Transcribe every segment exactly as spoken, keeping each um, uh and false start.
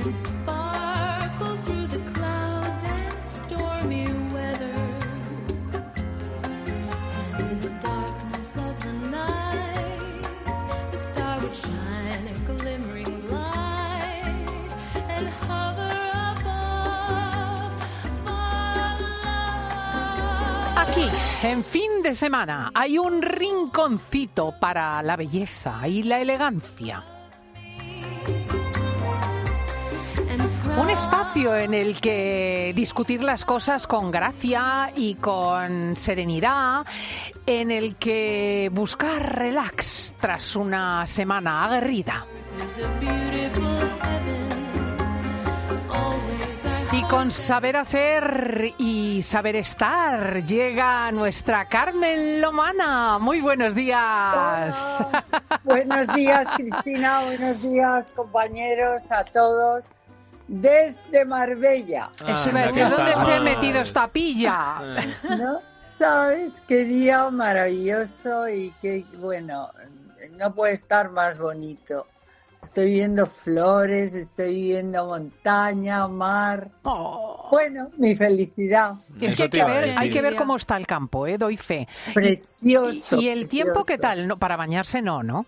Aquí, en fin de semana, hay un rinconcito para la belleza y la elegancia. Un espacio en el que discutir las cosas con gracia y con serenidad, en el que buscar relax tras una semana aguerrida. Y con saber hacer y saber estar llega nuestra Carmen Lomana. Muy buenos días. Hola. Buenos días, Cristina. Buenos días, compañeros, a todos. Desde Marbella. Ah, Eso me decía, ¿dónde se ha metido esta pilla? No sabes qué día maravilloso y qué, bueno, no puede estar más bonito. Estoy viendo flores, estoy viendo montaña, mar. Oh. Bueno, mi felicidad. Es que hay que ver, hay que ver cómo está el campo, ¿eh? Doy fe. Precioso. ¿Y, y el precioso. tiempo qué tal? No, para bañarse no, ¿no?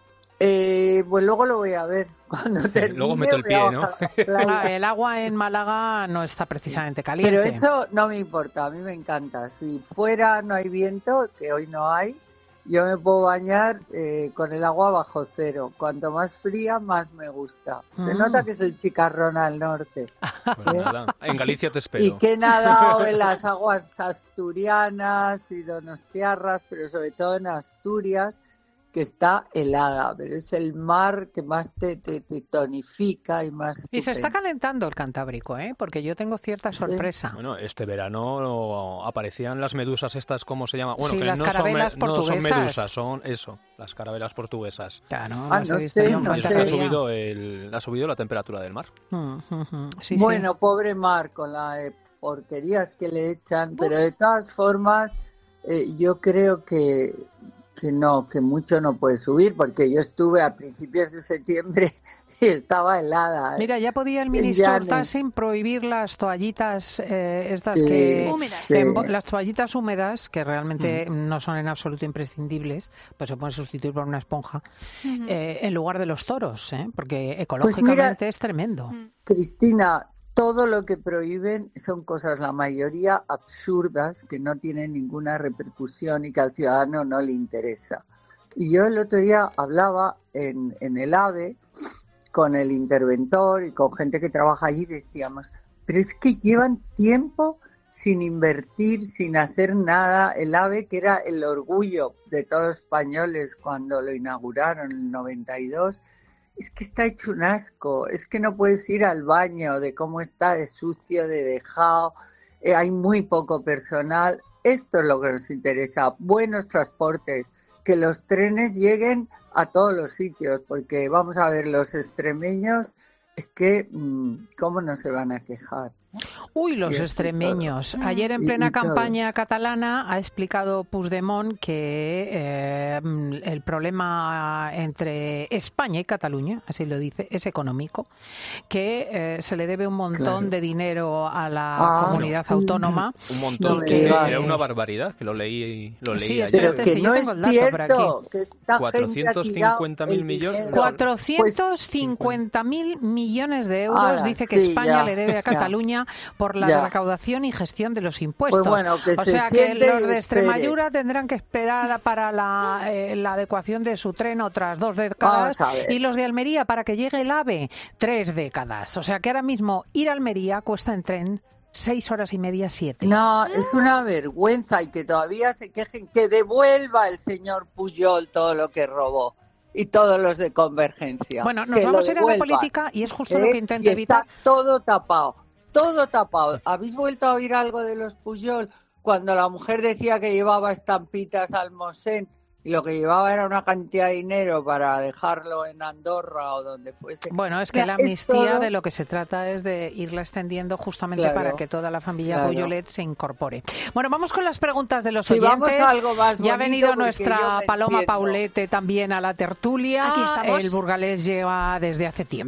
Eh, pues luego lo voy a ver cuando termine. Luego meto el pie, ¿no? Ah, el agua en Málaga no está precisamente caliente. Pero eso no me importa, a mí me encanta. Si fuera no hay viento, que hoy no hay, yo me puedo bañar eh, con el agua bajo cero. Cuanto más fría, más me gusta. Se mm. nota que soy chicarrona al norte. Pues ¿eh? Nada, en Galicia te espero. Y que he nadado en las aguas asturianas y donostiarras, pero sobre todo en Asturias, que está helada, pero es el mar que más te, te, te tonifica y más... Y se está calentando el Cantábrico, ¿eh? Porque yo tengo cierta sorpresa. Sí. Bueno, este verano aparecían las medusas estas, ¿cómo se llama? Bueno, sí, que las no, carabelas son, me, no son portuguesas. medusas, son eso, las carabelas portuguesas. Claro, ah, no, no sé, sé, no no sé. Ha subido, el, ha subido la temperatura del mar. Mm, mm, mm. Sí, bueno, sí. Pobre mar, con las eh, porquerías que le echan, Uf. Pero de todas formas, eh, yo creo que... que no, que mucho no puede subir, porque yo estuve a principios de septiembre y estaba helada. ¿eh? Mira, ya podía el ministro Hortasin prohibir las toallitas eh, estas sí, que... Húmedas. Sí. En, las toallitas húmedas, que realmente mm. no son en absoluto imprescindibles, pues se pueden sustituir por una esponja, mm. eh, en lugar de los toros, ¿eh? Porque ecológicamente pues mira, es tremendo. Cristina, todo lo que prohíben son cosas, la mayoría absurdas, que no tienen ninguna repercusión y que al ciudadano no le interesa. Y yo el otro día hablaba en, en el AVE con el interventor y con gente que trabaja allí, decíamos, pero es que llevan tiempo sin invertir, sin hacer nada. El AVE, que era el orgullo de todos los españoles cuando lo inauguraron en el noventa y dos, es que está hecho un asco, es que no puedes ir al baño de cómo está de sucio, de dejado, eh, hay muy poco personal. Esto es lo que nos interesa, buenos transportes, que los trenes lleguen a todos los sitios, porque vamos a ver, los extremeños, es que, ¿cómo no se van a quejar? Uy, los extremeños. Ayer en plena campaña catalana ha explicado Puigdemont que eh, el problema entre España y Cataluña, así lo dice, es económico, que eh, se le debe un montón claro. de dinero a la ah, comunidad sí. autónoma. Un montón, no que era una barbaridad, que lo leí, lo leí sí, ayer. Pero que sí, no es cierto, que cuatrocientos cincuenta mil millones. cuatrocientos cincuenta mil millones de euros ah, dice que sí, España ya, le debe a Cataluña por la ya. recaudación y gestión de los impuestos. Pues bueno, que o sea que los de Extremadura tendrán que esperar para la, eh, la adecuación de su tren otras dos décadas y los de Almería para que llegue el AVE tres décadas. O sea que ahora mismo ir a Almería cuesta en tren seis horas y media, siete. No, es una vergüenza y que todavía se quejen que devuelva el señor Pujol todo lo que robó. Y todos los de Convergencia. Bueno, nos vamos a ir a la política y es justo ¿Eh? lo que intento y evitar. Está todo tapado. Todo tapado. ¿Habéis vuelto a oír algo de los Pujol? Cuando la mujer decía que llevaba estampitas al Mosén y lo que llevaba era una cantidad de dinero para dejarlo en Andorra o donde fuese. Bueno, es que ya, la amnistía todo... de lo que se trata es de irla extendiendo justamente claro, para que toda la familia claro. Pujolet se incorpore. Bueno, vamos con las preguntas de los si oyentes. Vamos a algo más ya ha venido nuestra Paloma entiendo. Paulete también a la tertulia. Aquí estamos. El burgalés lleva desde hace tiempo.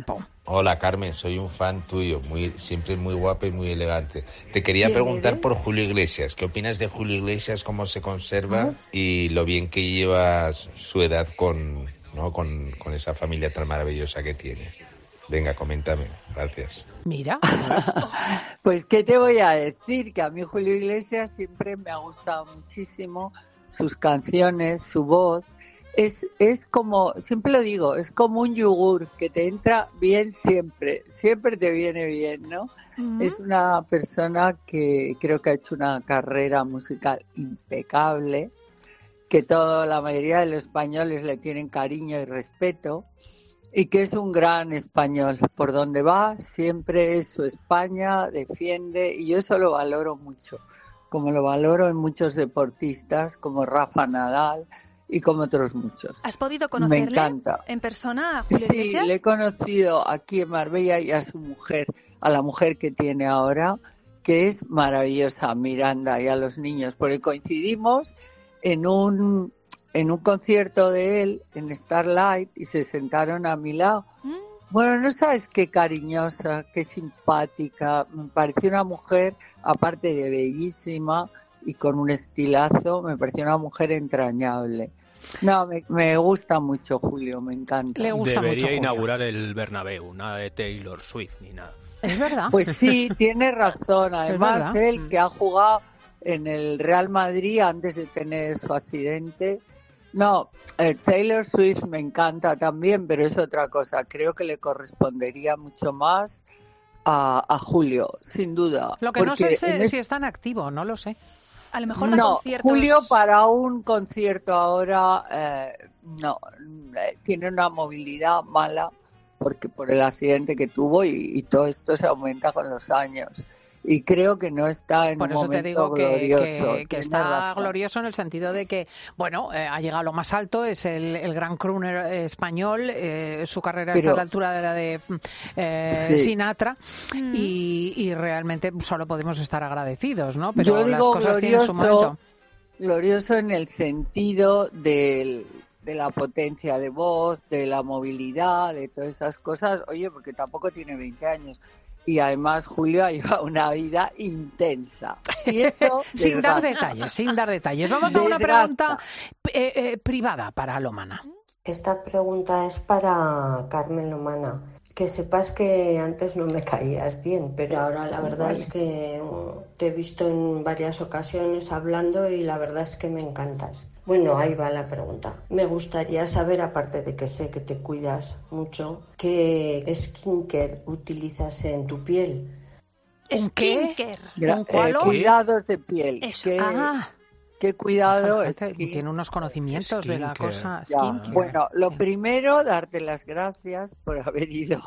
Hola Carmen, soy un fan tuyo, muy siempre muy guapa y muy elegante. Te quería preguntar eres? por Julio Iglesias. ¿Qué opinas de Julio Iglesias, cómo se conserva Ah, y lo bien que lleva su edad con, ¿no? con, con esa familia tan maravillosa que tiene? Venga, coméntame. Gracias. Mira. Pues, ¿qué te voy a decir? Que a mí Julio Iglesias siempre me ha gustado muchísimo sus canciones, su voz. Es, es como, siempre lo digo, es como un yogur que te entra bien siempre, siempre te viene bien, ¿no? Mm. Es una persona que creo que ha hecho una carrera musical impecable, que toda la mayoría de los españoles le tienen cariño y respeto, y que es un gran español. Por donde va siempre es su España, defiende, y yo eso lo valoro mucho, como lo valoro en muchos deportistas, como Rafa Nadal y como otros muchos. ¿Has podido Me conocerle encanta. en persona a Julio Sí, Iglesias? le he conocido aquí en Marbella y a su mujer, a la mujer que tiene ahora, que es maravillosa, Miranda, y a los niños, porque coincidimos en un en un concierto de él en Starlight y se sentaron a mi lado. Mm. Bueno, no sabes qué cariñosa, qué simpática, me pareció una mujer, aparte de bellísima y con un estilazo, me pareció una mujer entrañable. No, me, me gusta mucho Julio, me encanta. Le gusta Debería mucho Julio. inaugurar el Bernabéu, nada de Taylor Swift ni nada. Es verdad. Pues sí, tiene razón. Además, verdad. él que ha jugado en el Real Madrid antes de tener su accidente. No, eh, Taylor Swift me encanta también, pero es otra cosa. Creo que le correspondería mucho más a, a Julio, sin duda. Lo que no sé porque es en eh, es- si es tan activo, no lo sé. A lo mejor da No, conciertos... Julio para un concierto ahora eh, no, eh, tiene una movilidad mala porque por el accidente que tuvo y, y todo esto se aumenta con los años. Y creo que no está en Por un eso te momento digo que, glorioso. que- que Tienes está razón. glorioso en el sentido de que, bueno, eh, ha llegado a lo más alto, es el, el gran crooner eh, español, eh, su carrera está Pero- a la altura de la de eh, Sí. Sinatra Mm. y, y realmente solo podemos estar agradecidos, ¿no? Pero Yo las digo cosas tienen su glorioso, momento. glorioso en el sentido del, de la potencia de voz, de la movilidad, de todas esas cosas. Oye, porque tampoco tiene veinte años. Y además Julio ha llevado una vida intensa. Y eso Sin dar desgasta. detalles, sin dar detalles. Vamos a una Desgasta. pregunta eh, eh, privada para Lomana. Esta pregunta es para Carmen Lomana. Que sepas que antes no me caías bien, pero ahora la verdad es que uh, te he visto en varias ocasiones hablando y la verdad es que me encantas. Bueno, ahí va la pregunta. Me gustaría saber, aparte de que sé que te cuidas mucho, ¿qué skincare utilizas en tu piel? ¿Un qué? Skincare. Gra- ¿Un cuál? eh, cuidados de piel. Eso. ¿Qué, Ah, qué cuidado? gente skin- tiene unos conocimientos de la Skincare. cosa. Ya, Skincare. bueno, lo Sí. primero, darte las gracias por haber ido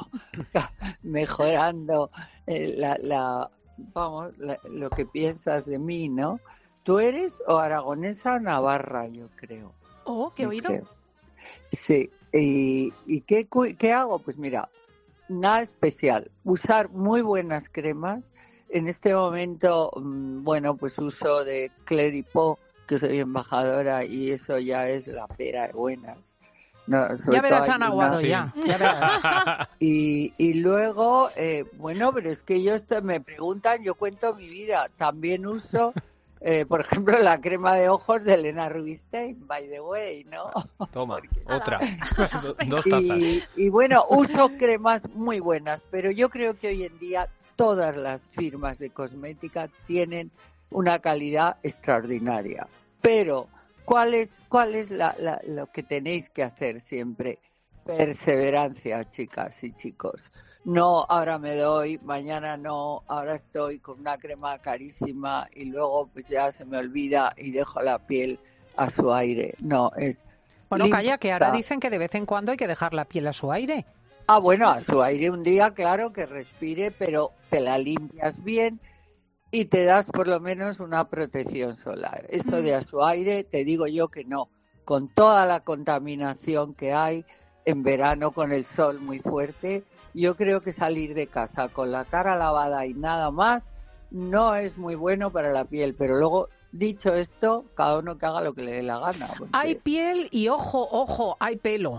mejorando eh, la, la- vamos, la- lo que piensas de mí, ¿no? Tú eres o aragonesa o navarra, yo creo. Oh, ¿qué he yo oído? creo. Sí, y, ¿y qué, cu- qué hago? Pues mira, nada especial, usar muy buenas cremas. En este momento, mm, bueno, pues uso de Cléripo, que soy embajadora y eso ya es la pera de buenas. No, sobre Ya verás todo a hay una- Naguado, Sí. ya. ya verás. Y, y luego, eh, bueno, pero es que yo esto, me preguntan, yo cuento mi vida. También uso, eh, por ejemplo, la crema de ojos de Elena Rubinstein, by the way, ¿no? Toma, Porque- otra. Do- Dos tazas. Y, y bueno, uso cremas muy buenas, pero yo creo que hoy en día todas las firmas de cosmética tienen una calidad extraordinaria. Pero, ¿cuál es, cuál es la- la- lo que tenéis que hacer siempre? Perseverancia, chicas y chicos. No, ahora me doy, mañana no, ahora estoy con una crema carísima y luego pues ya se me olvida y dejo la piel a su aire. No, es... Bueno, calla, que ahora limpia. dicen que de vez en cuando hay que dejar la piel a su aire. Ah, bueno, a su aire un día, claro, que respire, pero te la limpias bien y te das por lo menos una protección solar. Esto de a su aire, te digo yo que no. Con toda la contaminación que hay en verano, con el sol muy fuerte, yo creo que salir de casa con la cara lavada y nada más no es muy bueno para la piel. Pero luego, dicho esto, cada uno que haga lo que le dé la gana. porque- Hay piel y ojo, ojo, hay pelo.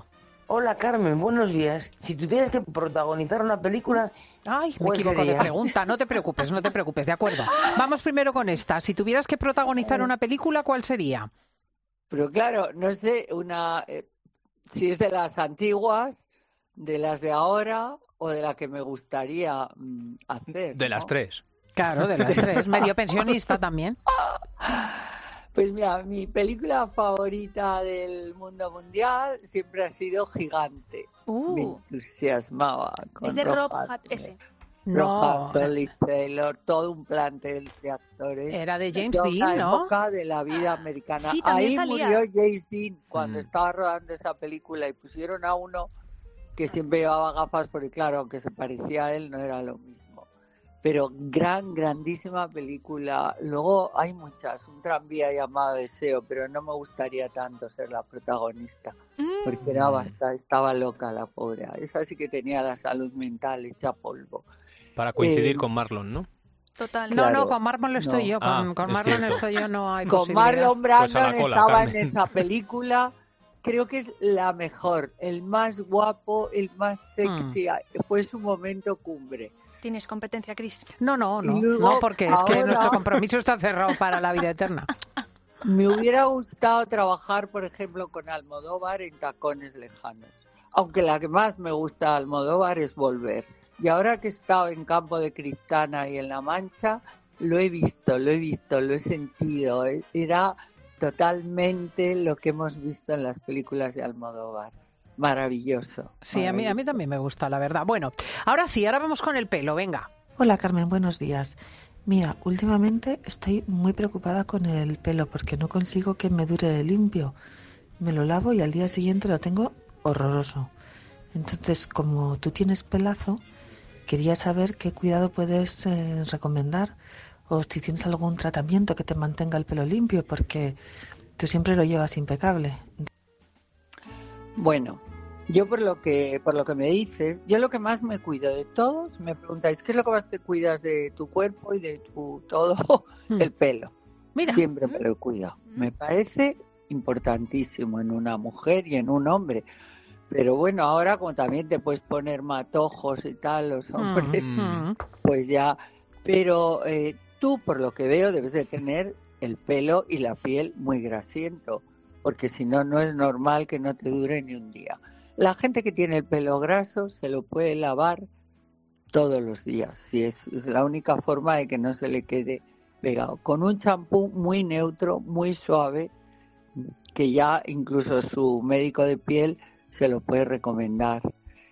Hola Carmen, buenos días. Si tuvieras que protagonizar una película... Ay, me equivoco de pregunta. No te preocupes, no te preocupes, de acuerdo. Vamos primero con esta. Si tuvieras que protagonizar una película, ¿cuál sería? Pero claro, no sé, una eh, si es de las antiguas, de las de ahora o de la que me gustaría mm, hacer. De ¿no? las tres. Claro, de las tres. Medio pensionista también. Pues mira, mi película favorita del mundo mundial siempre ha sido Gigante. Uh. Me entusiasmaba. Con Es de Rob Rob Hutt, ese. Rojas, No. Solly Taylor, todo un plantel de actores. Era de James De una Dean, ¿no? época de la vida americana. Sí, también Ahí salía. murió James Dean cuando Mm. estaba rodando esa película y pusieron a uno que siempre llevaba gafas porque claro, aunque se parecía a él no era lo mismo. Pero gran, grandísima película. Luego hay muchas, un tranvía llamado Deseo, pero no me gustaría tanto ser la protagonista, porque era bastante, estaba loca la pobre. Esa sí que tenía la salud mental hecha polvo. Para coincidir Eh, con Marlon, ¿no? Total. No, Claro, no, con Marlon estoy no. yo. Con, Ah, con es Marlon cierto. estoy yo, no hay Con posibilidad. Marlon Pues a la Brando cola, estaba Carmen. en esa película. Creo que es la mejor, el más guapo, el más sexy. Fue su momento cumbre. Tienes competencia, Cris. No, no, no, Y luego, no, porque es que ahora- nuestro compromiso está cerrado para la vida eterna. Me hubiera gustado trabajar, por ejemplo, con Almodóvar en Tacones Lejanos. Aunque la que más me gusta de Almodóvar es Volver. Y ahora que he estado en Campo de Criptana y en La Mancha, lo he visto, lo he visto, lo he sentido. Era totalmente lo que hemos visto en las películas de Almodóvar. Maravilloso. Sí, a mí, a mí maravilloso. también me gusta, la verdad. Bueno, ahora sí, ahora vamos con el pelo, venga. Hola Carmen, buenos días. Mira, últimamente estoy muy preocupada con el pelo porque no consigo que me dure limpio. Me lo lavo y al día siguiente lo tengo horroroso. Entonces, como tú tienes pelazo, quería saber qué cuidado puedes eh, recomendar o si tienes algún tratamiento que te mantenga el pelo limpio porque tú siempre lo llevas impecable. Bueno, yo por lo que por lo que me dices, yo lo que más me cuido de todos, me preguntáis, ¿qué es lo que más te cuidas de tu cuerpo y de tu todo? Mm. El pelo. Mira, Siempre me lo he cuidado. Me parece importantísimo en una mujer y en un hombre. Pero bueno, ahora como también te puedes poner matojos y tal, los hombres, mm, mm. pues ya. Pero eh, tú, por lo que veo, debes de tener el pelo y la piel muy grasiento, porque si no, no es normal que no te dure ni un día. La gente que tiene el pelo graso se lo puede lavar todos los días, si es, es la única forma de que no se le quede pegado. Con un champú muy neutro, muy suave, que ya incluso su médico de piel se lo puede recomendar.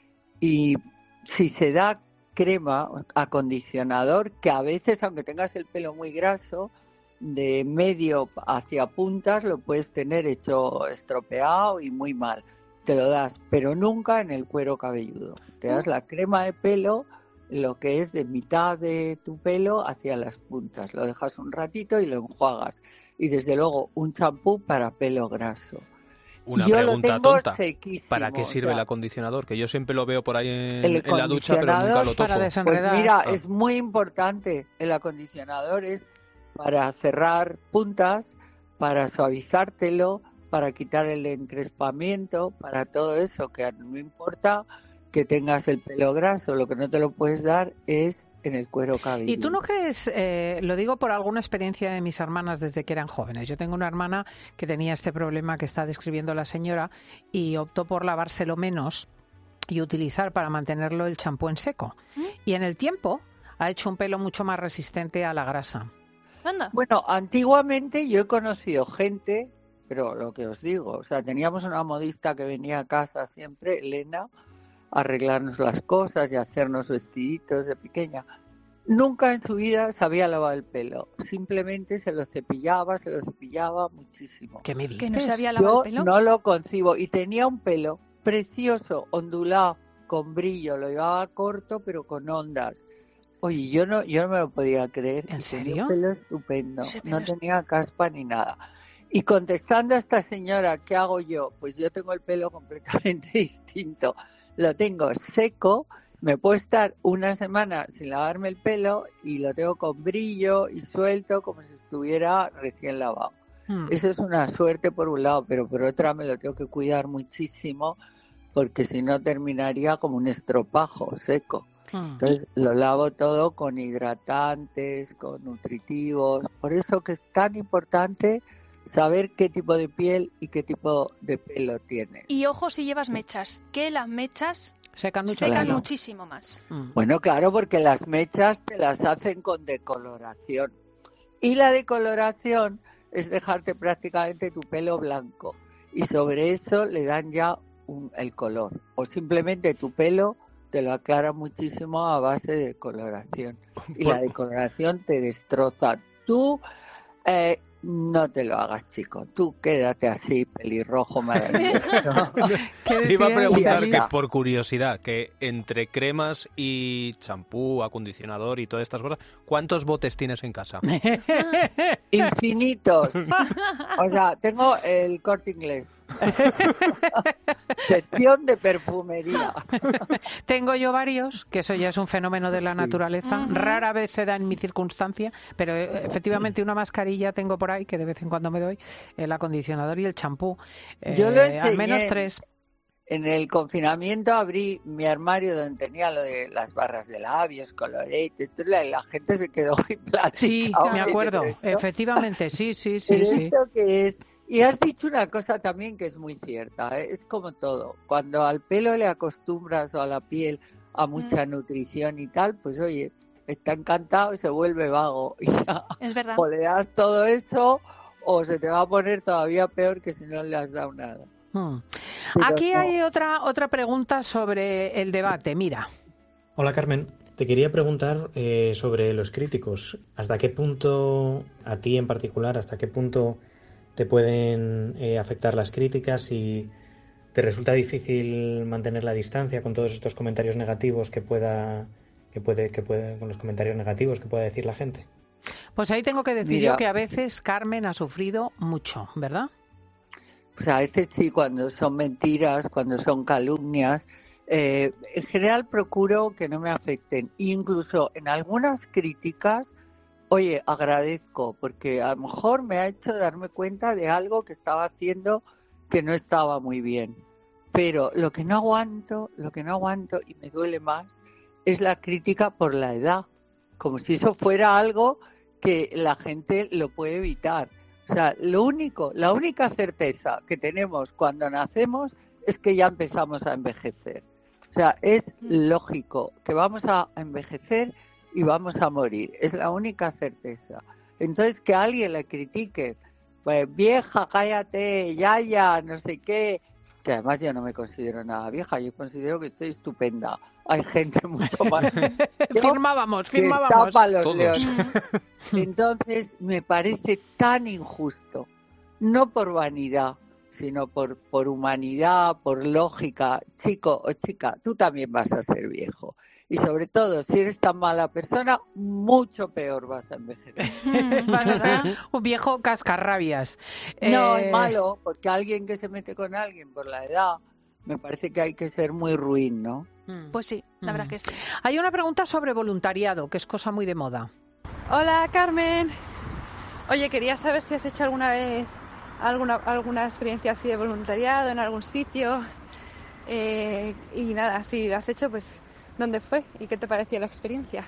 Y si se da crema, acondicionador, que a veces, aunque tengas el pelo muy graso, de medio hacia puntas lo puedes tener hecho estropeado y muy mal. Te lo das, pero nunca en el cuero cabelludo. Te das la crema de pelo, lo que es de mitad de tu pelo hacia las puntas. Lo dejas un ratito y lo enjuagas. Y desde luego un champú para pelo graso. Una Yo lo pregunta tengo tonta. sequísimo, ¿Para qué sirve o sea, el acondicionador? Que yo siempre lo veo por ahí en, el en la ducha, pero nunca acondicionador lo toco. para Pues desenredar. mira, Ah. es muy importante. El acondicionador es para cerrar puntas, para suavizártelo, para quitar el encrespamiento, para todo eso, que no importa que tengas el pelo graso, lo que no te lo puedes dar es en el cuero cabelludo. ¿Y tú no crees, eh, lo digo por alguna experiencia de mis hermanas desde que eran jóvenes? Yo tengo una hermana que tenía este problema que está describiendo la señora y optó por lavárselo menos y utilizar para mantenerlo el champú en seco. Y en el tiempo ha hecho un pelo mucho más resistente a la grasa. Anda. Bueno, antiguamente yo he conocido gente, pero lo que os digo, o sea, teníamos una modista que venía a casa siempre, Elena, a arreglarnos las cosas y a hacernos vestiditos de pequeña. Nunca en su vida se había lavado el pelo, simplemente se lo cepillaba, se lo cepillaba muchísimo. ¿Qué me dices? Que no se había lavado Yo el pelo. no lo concibo y tenía un pelo precioso, ondulado, con brillo, lo llevaba corto pero con ondas. Oye, yo no, yo no me lo podía creer. ¿En y serio? Tenía un pelo estupendo, Ese pelo no es- tenía caspa ni nada. Y contestando a esta señora, ¿qué hago yo? Pues yo tengo el pelo completamente distinto. Lo tengo seco, me puedo estar una semana sin lavarme el pelo y lo tengo con brillo y suelto como si estuviera recién lavado. Hmm. Eso es una suerte por un lado, pero por otra me lo tengo que cuidar muchísimo porque si no terminaría como un estropajo seco. Entonces lo lavo todo con hidratantes, con nutritivos. Por eso que es tan importante saber qué tipo de piel y qué tipo de pelo tienes. Y ojo si llevas mechas, que las mechas secan, mucho secan claro. muchísimo más. Bueno, claro, porque las mechas te las hacen con decoloración. Y la decoloración es dejarte prácticamente tu pelo blanco. Y sobre eso le dan ya un, el color. O simplemente tu pelo te lo aclara muchísimo a base de decoloración. Y la decoloración te destroza. Tú eh, no te lo hagas, chico. Tú quédate así, pelirrojo maravilloso. Te iba a preguntar que, por curiosidad, que entre cremas y champú, acondicionador y todas estas cosas, ¿cuántos botes tienes en casa? Infinitos. O sea, tengo el Corte Inglés. Sección de perfumería. Tengo yo varios, que eso ya es un fenómeno de la naturaleza. Sí. Rara vez se da en mi circunstancia, pero efectivamente una mascarilla tengo por ahí que de vez en cuando me doy, el acondicionador y el champú. Yo eh, lo enseñé. Al menos tres. En el confinamiento abrí mi armario donde tenía lo de las barras de labios, coloretes, la, la gente se quedó hipnotizada. Sí, me acuerdo, efectivamente, sí, sí, sí. ¿Pero sí. esto qué es? Y has dicho una cosa también que es muy cierta, ¿eh? Es como todo. Cuando al pelo le acostumbras o a la piel a mucha mm. nutrición y tal, pues oye, está encantado y se vuelve vago. Y ya, es verdad. O le das todo eso o se te va a poner todavía peor que si no le has dado nada. Hmm. Aquí no. hay otra, otra pregunta sobre el debate. Mira. Hola, Carmen. Te quería preguntar eh, sobre los críticos. ¿Hasta qué punto, a ti en particular, hasta qué punto te pueden eh, afectar las críticas y te resulta difícil mantener la distancia con todos estos comentarios negativos que pueda, que puede, que puede, con los comentarios negativos que pueda decir la gente? Pues ahí tengo que decir Mira. yo que a veces Carmen ha sufrido mucho, ¿verdad? Pues a veces sí, cuando son mentiras, cuando son calumnias. Eh, en general procuro que no me afecten. Incluso en algunas críticas, oye, agradezco, porque a lo mejor me ha hecho darme cuenta de algo que estaba haciendo que no estaba muy bien. Pero lo que no aguanto, lo que no aguanto y me duele más, es la crítica por la edad. Como si eso fuera algo que la gente lo puede evitar. O sea, lo único, la única certeza que tenemos cuando nacemos es que ya empezamos a envejecer. O sea, es lógico que vamos a envejecer y vamos a morir. Es la única certeza. Entonces, que a alguien le critique, pues vieja, cállate, ya, ya, no sé qué, que además yo no me considero nada vieja, yo considero que estoy estupenda. Hay gente mucho más... firmábamos, firmábamos. Que está para los leones. Entonces, me parece tan injusto, no por vanidad, sino por, por humanidad, por lógica. Chico o chica, tú también vas a ser viejo. Y sobre todo, si eres tan mala persona, mucho peor vas a envejecer. Vas a ser un viejo cascarrabias. No, eh... es malo, porque alguien que se mete con alguien por la edad, me parece que hay que ser muy ruin, ¿no? Pues sí, la mm. verdad que sí. Hay una pregunta sobre voluntariado, que es cosa muy de moda. Hola, Carmen. Oye, quería saber si has hecho alguna vez alguna, alguna experiencia así de voluntariado en algún sitio. Eh, y nada, si lo has hecho, pues ¿dónde fue? ¿Y qué te pareció la experiencia?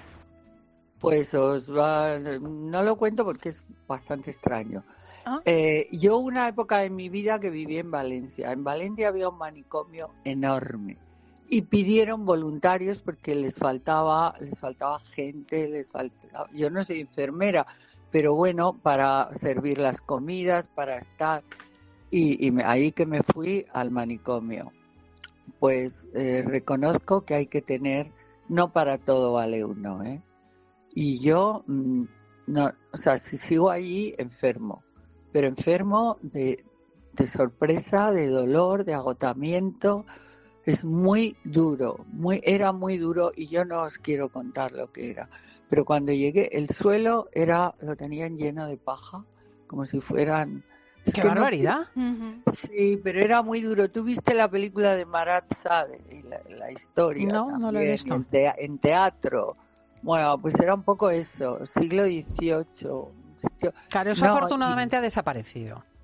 Pues os va, no lo cuento porque es bastante extraño. ¿Ah? Eh, yo una época en mi vida que viví en Valencia. En Valencia había un manicomio enorme y pidieron voluntarios porque les faltaba, les faltaba gente, les faltaba. Yo no soy enfermera, pero bueno, para servir las comidas, para estar. Y, y me, ahí que me fui al manicomio. Pues eh, reconozco que hay que tener, no para todo vale uno, ¿eh? Y yo, mmm, no, o sea, si sigo allí, enfermo, pero enfermo de, de sorpresa, de dolor, de agotamiento. Es muy duro, muy, era muy duro y yo no os quiero contar lo que era. Pero cuando llegué, el suelo era, lo tenían lleno de paja, como si fueran... ¡Qué barbaridad! No, sí, pero era muy duro. ¿Tú viste la película de Marat Sade y la, la historia? No, también, no lo he visto. En, te, en teatro. Bueno, pues era un poco eso, siglo dieciocho. Claro, eso no, afortunadamente y, ha desaparecido.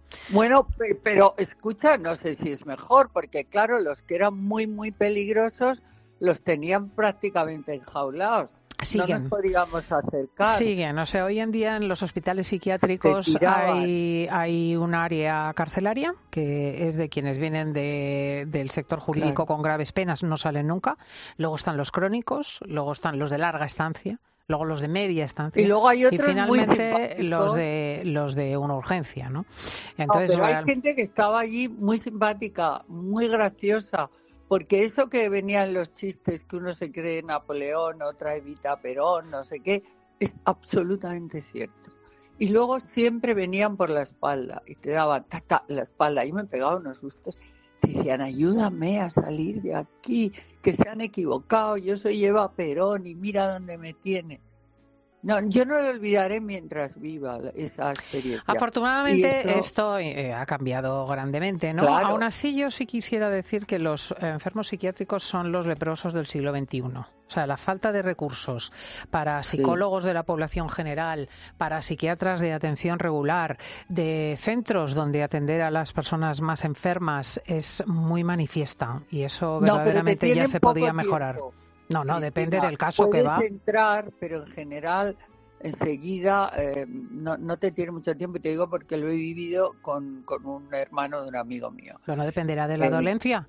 Bueno, pero escucha, no sé si es mejor, porque claro, los que eran muy, muy peligrosos los tenían prácticamente enjaulados. Siguen. No nos podíamos acercar. Siguen, o sea, hoy en día en los hospitales psiquiátricos hay, hay un área carcelaria que es de quienes vienen de, del sector jurídico, claro, con graves penas, no salen nunca. Luego están los crónicos, luego están los de larga estancia, luego los de media estancia y luego hay otros y finalmente muy los de los de una urgencia, ¿no? Entonces, no, pero hay gente que estaba allí muy simpática, muy graciosa. Porque eso que venían los chistes que uno se cree Napoleón, otra Evita Perón, no sé qué, es absolutamente cierto. Y luego siempre venían por la espalda y te daban ta, ta, la espalda. Y me pegaba unos sustos. Te decían, ayúdame a salir de aquí, que se han equivocado, yo soy Eva Perón y mira dónde me tiene. No, yo no lo olvidaré mientras viva esa experiencia. Afortunadamente esto, esto eh, ha cambiado grandemente, ¿no? Claro. Aún así, yo sí quisiera decir que los enfermos psiquiátricos son los leprosos del siglo veintiuno. O sea, la falta de recursos para psicólogos sí. de la población general, para psiquiatras de atención regular, de centros donde atender a las personas más enfermas es muy manifiesta y eso verdaderamente no, ya se podía tiempo. mejorar. No, no, Cristina, depende del caso que va. Puedes entrar, pero en general, enseguida, eh, no, no te tiene mucho tiempo. Y te digo porque lo he vivido con, con un hermano de un amigo mío. ¿Pero no dependerá de la eh, dolencia?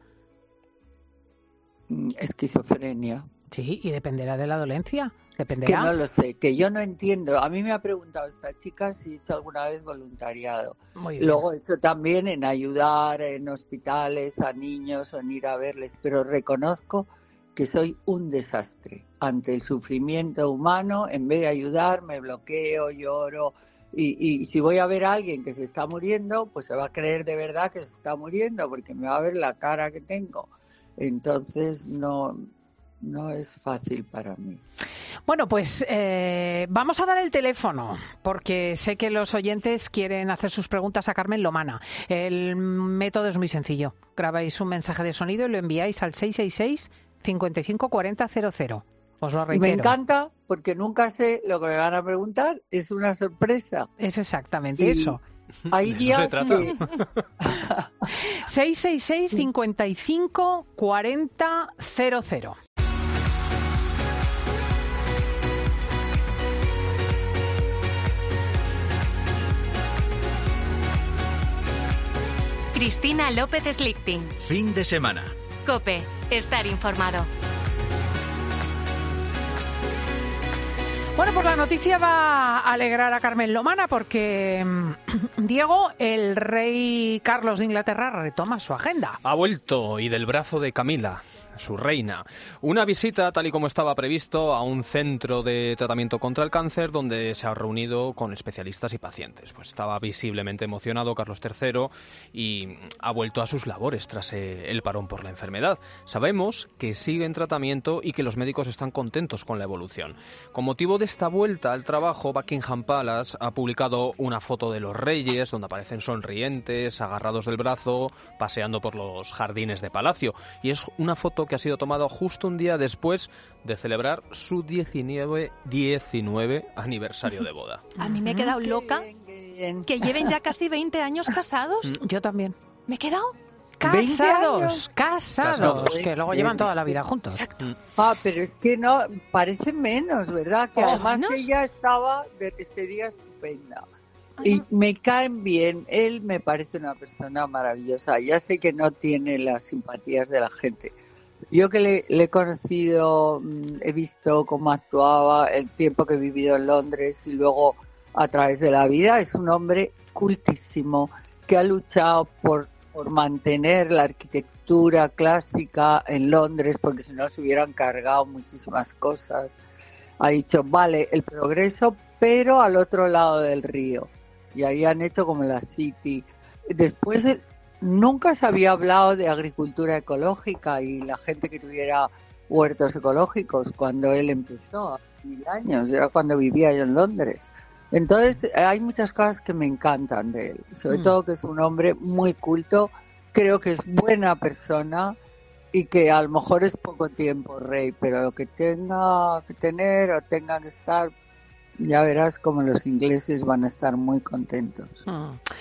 Esquizofrenia. Sí, y dependerá de la dolencia. ¿Dependerá? Que no lo sé, que yo no entiendo. A mí me ha preguntado esta chica si he hecho alguna vez voluntariado. Muy bien. Luego he hecho también en ayudar en hospitales a niños o en ir a verles, pero reconozco que soy un desastre ante el sufrimiento humano. En vez de ayudar, me bloqueo, lloro. Y, y si voy a ver a alguien que se está muriendo, pues se va a creer de verdad que se está muriendo, porque me va a ver la cara que tengo. Entonces, no, no es fácil para mí. Bueno, pues eh, vamos a dar el teléfono, porque sé que los oyentes quieren hacer sus preguntas a Carmen Lomana. El método es muy sencillo. Grabáis un mensaje de sonido y lo enviáis al seis seis seis, cincuenta y cinco cuarenta cero cero. Os lo reitero. Y me encanta porque nunca sé lo que me van a preguntar. Es una sorpresa. Es exactamente y eso. Hay días se trata. que... seis seis seis, cincuenta y cinco cuarenta cero cero. Cristina López Slichting. Fin de semana. COPE. Estar informado. Bueno, pues la noticia va a alegrar a Carmen Lomana porque, Diego, el rey Carlos de Inglaterra retoma su agenda. Ha vuelto y del brazo de Camila, su reina. Una visita, tal y como estaba previsto, a un centro de tratamiento contra el cáncer donde se ha reunido con especialistas y pacientes. Pues estaba visiblemente emocionado Carlos tercero y ha vuelto a sus labores tras el parón por la enfermedad. Sabemos que sigue en tratamiento y que los médicos están contentos con la evolución. Con motivo de esta vuelta al trabajo, Buckingham Palace ha publicado una foto de los reyes donde aparecen sonrientes, agarrados del brazo, paseando por los jardines de palacio. Y es una foto que ha sido tomado justo un día después de celebrar su diecinueve aniversario de boda. A mí me he quedado loca que lleven ya casi veinte años casados. Yo también. ¿Me he quedado? Casados, casados, casados, que luego llevan toda la vida juntos. Exacto. Ah, pero es que no, parece menos, ¿verdad? Que además ella estaba de ese día estupenda. Y me caen bien. Él me parece una persona maravillosa. Ya sé que no tiene las simpatías de la gente. Yo que le, le he conocido, he visto cómo actuaba, el tiempo que he vivido en Londres y luego a través de la vida, es un hombre cultísimo que ha luchado por, por mantener la arquitectura clásica en Londres, porque si no se hubieran cargado muchísimas cosas. Ha dicho, vale, el progreso, pero al otro lado del río. Y ahí han hecho como la City. Después... Nunca se había hablado de agricultura ecológica y la gente que tuviera huertos ecológicos cuando él empezó, hace mil años, era cuando vivía yo en Londres. Entonces hay muchas cosas que me encantan de él, sobre mm. todo que es un hombre muy culto, creo que es buena persona y que a lo mejor es poco tiempo rey, pero lo que tenga que tener o tenga que estar, ya verás como los ingleses van a estar muy contentos. Mm.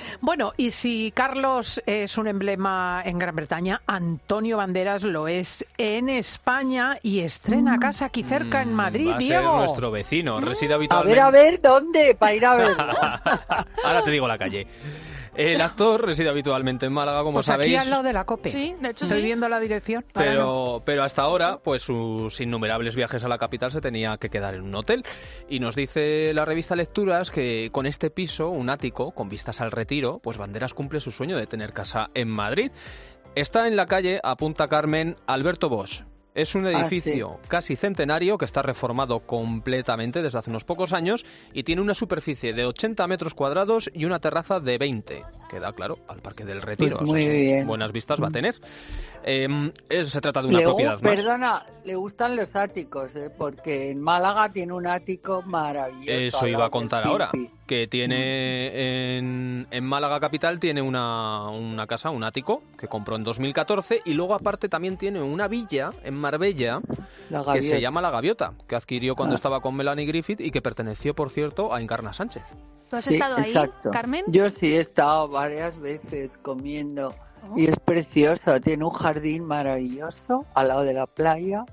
Bueno, y si Carlos es un emblema en Gran Bretaña, Antonio Banderas lo es en España y estrena casa aquí cerca en Madrid, Va a Diego. ser nuestro vecino, reside A habitualmente... ver, a ver, ¿dónde? Para ir a verlo. Ahora te digo la calle. El actor reside habitualmente en Málaga, como Pues sabéis. aquí al lado de la COPE. Sí, de hecho Estoy sí. viendo la dirección. Ahora no. Pero, pero hasta ahora, pues sus innumerables viajes a la capital se tenía que quedar en un hotel. Y nos dice la revista Lecturas que con este piso, un ático, con vistas al Retiro, pues Banderas cumple su sueño de tener casa en Madrid. Está en la calle Apunta Carmen Alberto Bosch. Es un edificio Ah, sí. casi centenario que está reformado completamente desde hace unos pocos años y tiene una superficie de ochenta metros cuadrados y una terraza de veinte, que da, claro, al Parque del Retiro. Pues o sea, muy que bien. buenas vistas va a tener. Eh, es- se trata de una Le gu- propiedad más. Perdona, le gustan los áticos, ¿eh? Porque en Málaga tiene un ático maravilloso. Eso al iba lado a contar del ahora, Pimpi. que tiene en, en Málaga capital tiene una, una casa, un ático, que compró en dos mil catorce y luego aparte también tiene una villa en Marbella La que se gaviota. llama La Gaviota, que adquirió cuando Ah. estaba con Melanie Griffith y que perteneció, por cierto, a Encarna Sánchez. ¿Tú has Sí, estado ahí, exacto. Carmen? Yo sí he estado varias veces comiendo y es precioso. Tiene un jardín maravilloso al lado de la playa.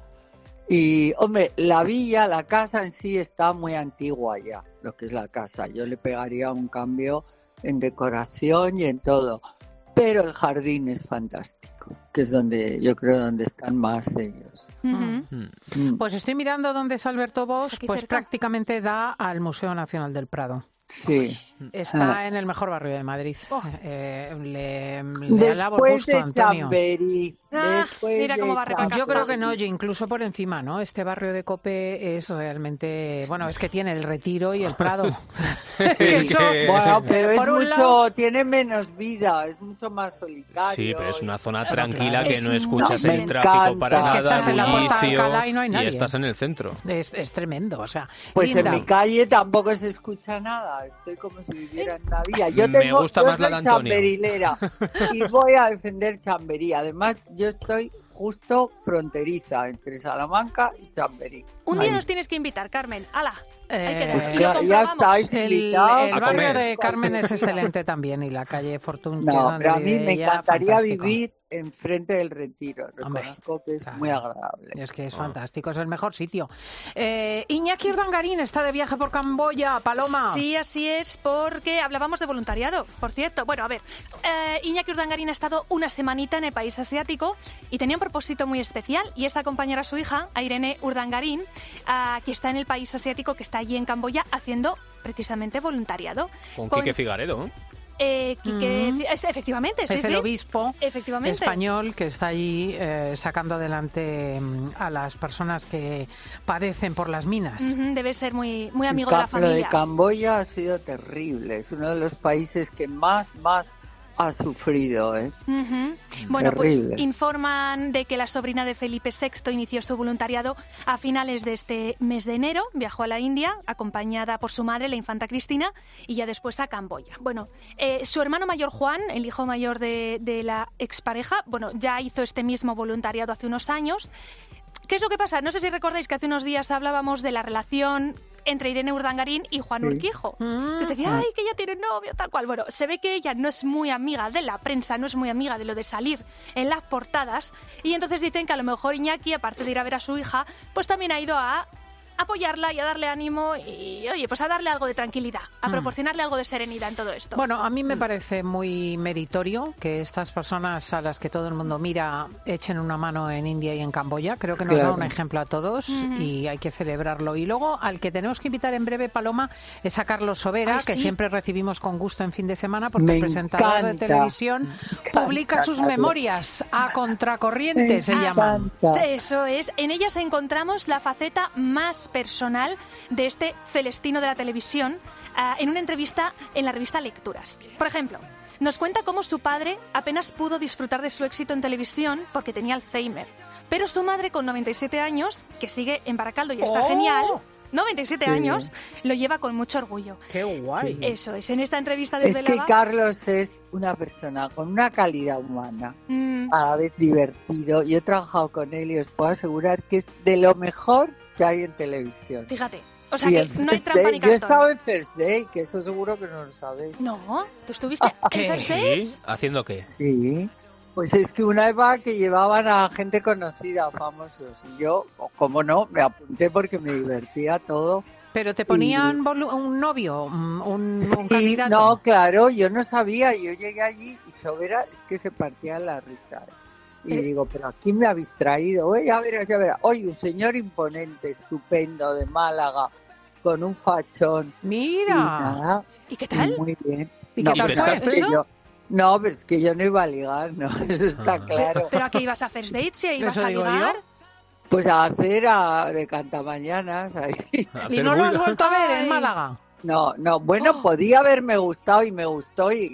Y, hombre, la villa, la casa en sí está muy antigua ya, lo que es la casa. Yo le pegaría un cambio en decoración y en todo. Pero el jardín es fantástico, que es donde yo creo donde están más ellos. Ujú. Mm. Pues estoy mirando dónde es Alberto Bosch, aquí pues cerca. prácticamente da al Museo Nacional del Prado. Sí. Está Ah. en el mejor barrio de Madrid. Oh. Eh, le, le alabo el Después gusto, de Antonio. Chamberí. Ah, después mira cómo de va a recargar. Yo creo que no, Chamberí. yo incluso por encima, ¿no? Este barrio de Cope es realmente, bueno, es que tiene el Retiro y el Prado. Que eso- Bueno, pero es por un mucho, lado- tiene menos vida, es mucho más solitario. Sí, pero es una zona Claro, tranquila claro. que Es no escuchas muy- el Me tráfico encanta. para Es que nada, estás en la Puerta de bullicio, Alcalá y no hay nadie. estás en el centro. Es, es tremendo, o sea, Pues linda. en mi calle tampoco se escucha nada, estoy como si viviera en una villa. Yo Me tengo, gusta yo más la soy de Antonio. chamberilera y voy a defender Chamberí. Además, yo estoy justo fronteriza entre Salamanca y Chamberí. Un día Ahí. nos tienes que invitar, Carmen. ¡Hala! Hay que Eh, decir, y lo ya, ya comprobamos. estáis El, invitados. el A barrio comer. de Carmen es excelente también y la calle Fortún, que es No, donde pero a mí vive me ella, encantaría fantástico. vivir enfrente del Retiro. Hombre, Reconozco que es claro. muy agradable. Es que es fantástico, es el mejor sitio. Eh, Iñaki Urdangarín está de viaje por Camboya, Paloma. Sí, así es, porque hablábamos de voluntariado, por cierto. Bueno, a ver, eh, Iñaki Urdangarín ha estado una semanita en el país asiático y tenía un propósito muy especial, y es acompañar a su hija, a Irene Urdangarín, a, que está en el país asiático, que está allí en Camboya, haciendo precisamente voluntariado. Con, Con- Quique Figaredo, ¿eh? Eh, Quique- Mm. es- efectivamente, sí, Es sí. el obispo Efectivamente. español que está allí eh, sacando adelante mm, a las personas que padecen por las minas. Ujú, debe ser muy, muy amigo El de la cam- Lo de familia. Camboya ha sido terrible. Es uno de los países que más, más ha sufrido. ¿eh? Ujú. Bueno, pues Terrible. informan de que la sobrina de Felipe sexto inició su voluntariado a finales de este mes de enero. Viajó a la India, acompañada por su madre, la infanta Cristina, y ya después a Camboya. Bueno, eh, su hermano mayor Juan, el hijo mayor de, de la expareja, bueno, ya hizo este mismo voluntariado hace unos años. ¿Qué es lo que pasa? No sé si recordáis que hace unos días hablábamos de la relación entre Irene Urdangarín y Juan Sí. Urquijo. Que se decía, ay, que ella tiene novio, tal cual. Bueno, se ve que ella no es muy amiga de la prensa, no es muy amiga de lo de salir en las portadas. Y entonces dicen que a lo mejor Iñaki, aparte de ir a ver a su hija, pues también ha ido a apoyarla y a darle ánimo y, oye, pues a darle algo de tranquilidad, a Mm. proporcionarle algo de serenidad en todo esto. Bueno, a mí me parece muy meritorio que estas personas a las que todo el mundo mira echen una mano en India y en Camboya. Creo que nos Claro. da un ejemplo a todos Ujú. y hay que celebrarlo. Y luego, al que tenemos que invitar en breve, Paloma, es a Carlos Sobera, Ay, que sí. siempre recibimos con gusto en fin de semana, porque Me el presentador de encanta. televisión Me encanta, publica sus Carlos. memorias a contracorriente, se Me llaman. encanta. Eso es. En ellas encontramos la faceta más personal de este Celestino de la televisión ah, en una entrevista en la revista Lecturas. Por ejemplo, nos cuenta cómo su padre apenas pudo disfrutar de su éxito en televisión porque tenía Alzheimer. Pero su madre, con noventa y siete años, que sigue en Baracaldo y está ¡Oh! genial, noventa y siete Sí. años, lo lleva con mucho orgullo. ¡Qué guay! Eso es. En esta entrevista Es desde que Lava... Carlos es una persona con una calidad humana, Mm, a la vez divertido. Yo he trabajado con él y os puedo asegurar que es de lo mejor que hay en televisión. fíjate. O sea, que no hay trampa ni Yo he cartón. estado en First Day, que eso seguro que no lo sabéis. No, ¿tú estuviste en First Dates? ¿Sí? ¿Haciendo qué? Sí. Pues es que una iba que llevaban a gente conocida, famosos. Y yo, como no, me apunté porque me divertía todo. Pero te ponían y... un novio, un, un sí, candidato. No, claro, yo no sabía. Yo llegué allí y Sobera es que se partía la risa. Y ¿Eh? digo, pero aquí me habéis traído. Oye, ya verás, ya verás. Oye, un señor imponente, estupendo, de Málaga, con un fachón. Mira. Y, nada, ¿Y qué tal? Y muy bien. ¿Y no, qué tal fue eso? Yo, no, pero es que yo no iba a ligar, no, eso está ah. claro. ¿Pero a qué ibas a First Dates? ¿Si ibas a ligar? Pues a hacer a, de cantamañanas ahí. ¿Y no lo has vuelto a ver en Málaga? No, no, bueno, oh. podía haberme gustado y me gustó y,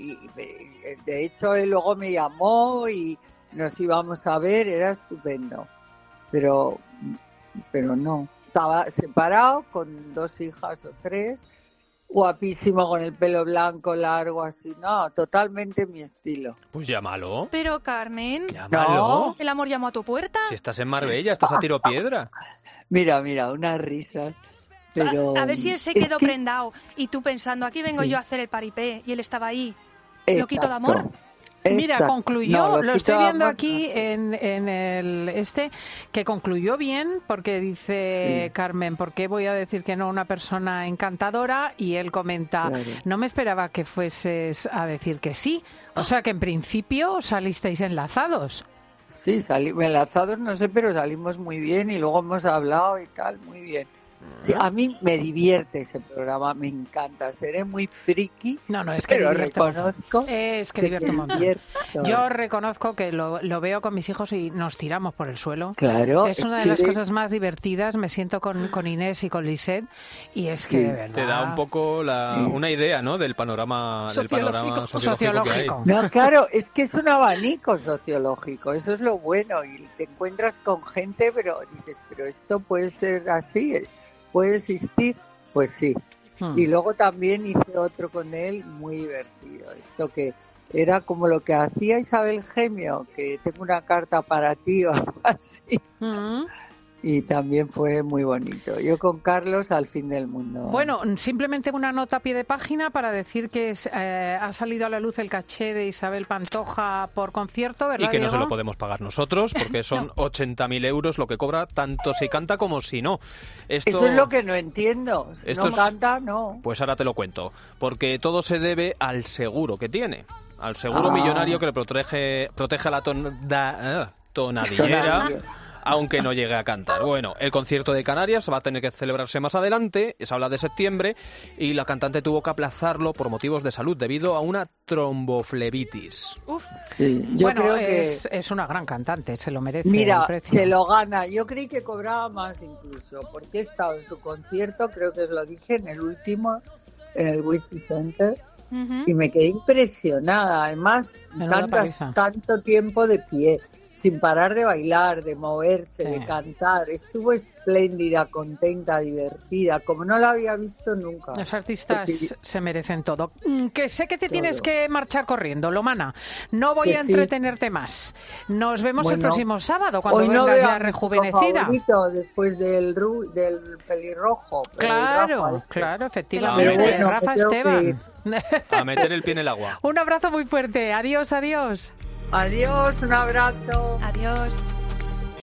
y de hecho él luego me llamó y nos íbamos a ver, era estupendo, pero, pero no, estaba separado con dos hijas o tres, guapísimo con el pelo blanco largo así, no, totalmente mi estilo. Pues llámalo. Pero Carmen, llámalo. No. ¿El amor llamó a tu puerta? Si estás en Marbella, estás a tiro piedra. Mira, mira, unas risas. Pero... A, a ver si él se quedó es que... prendado y tú pensando, aquí vengo sí. yo a hacer el paripé y él estaba ahí. Exacto. ¿Loquito de amor? Mira, Exacto. concluyó, no, lo, lo estoy viendo amor, aquí en, en el este, que concluyó bien porque dice sí. Carmen, ¿por qué voy a decir que no a una persona encantadora? Y él comenta, claro. no me esperaba que fueses a decir que sí. O sea que en principio salisteis enlazados. Sí, salimos enlazados, no sé, pero salimos muy bien y luego hemos hablado y tal, muy bien. Sí, a mí me divierte ese programa, me encanta. Seré muy friki, no, no, es que pero divierte, reconozco es que divierte un montón. Yo reconozco que lo, lo veo con mis hijos y nos tiramos por el suelo. Claro. Es una de las cosas más divertidas. Me siento con, con Inés y con Lisette y es que sí. de verdad... Te da un poco la, una idea, ¿no? Del panorama sociológico, del panorama sociológico, sociológico. Que hay. No, claro, es que es un abanico sociológico. Eso es lo bueno y te encuentras con gente, pero dices, pero esto puede ser así. ¿Puede existir? Pues sí. Hmm. Y luego también hice otro con él muy divertido. Esto que era como lo que hacía Isabel Gemio, que tengo una carta para ti o algo así. Hmm. Y también fue muy bonito. Yo con Carlos al fin del mundo. Bueno, simplemente una nota a pie de página para decir que es, eh, ha salido a la luz el caché de Isabel Pantoja por concierto, ¿verdad, y que Diego? No se lo podemos pagar nosotros porque son no. ochenta mil euros lo que cobra, tanto si canta como si no. Esto, Eso es lo que no entiendo. Esto no es, canta, no. Pues ahora te lo cuento. Porque todo se debe al seguro que tiene. Al seguro ah. millonario que le protege, protege a la ton, da, uh, tonadillera. Aunque no llegue a cantar. Bueno, el concierto de Canarias va a tener que celebrarse más adelante, se habla de septiembre, y la cantante tuvo que aplazarlo por motivos de salud debido a una tromboflebitis. Uf. Sí, yo bueno, creo es, que... es una gran cantante, se lo merece. Mira, el precio. se lo gana. Yo creí que cobraba más incluso, porque he estado en su concierto, creo que os lo dije, en el último, en el Wisi Center, uh-huh. y me quedé impresionada. Además, tantas, tanto tiempo de pie, sin parar de bailar, de moverse, sí. de cantar. Estuvo espléndida, contenta, divertida, como no la había visto nunca. Los artistas Porque... se merecen todo. Que sé que te todo. tienes que marchar corriendo, Lomana. No voy que a sí. entretenerte más. Nos vemos bueno, el próximo sábado, cuando hoy no vengas veo ya rejuvenecida. Favorito, después del, ru- del pelirrojo. Claro, este. claro, efectivamente. Bueno, Rafa Esteban. A meter el pie en el agua. Un abrazo muy fuerte. Adiós, adiós. Adiós, un abrazo. Adiós.